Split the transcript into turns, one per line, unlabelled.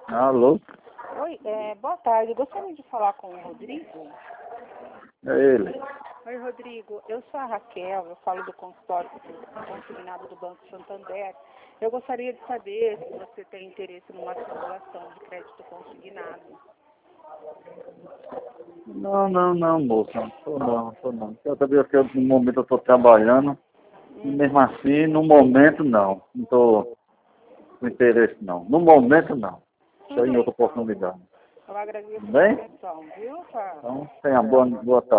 Alô?
Oi, boa tarde. Eu gostaria de falar com o Rodrigo.
É ele.
Oi, Rodrigo. Eu sou a Raquel, eu falo do consultório consignado do Banco Santander. Eu gostaria de saber se você tem interesse numa simulação de crédito consignado.
Não, moça. Tô não. Eu sabia que no momento eu estou trabalhando. E mesmo assim, no momento não. Não estou com interesse não. No momento não. Só
Tudo
em
bem,
outra
então.
oportunidade.
Eu agradeço
Tudo
a
bem?
atenção, viu? Tá.
Então, tenha boa tarde.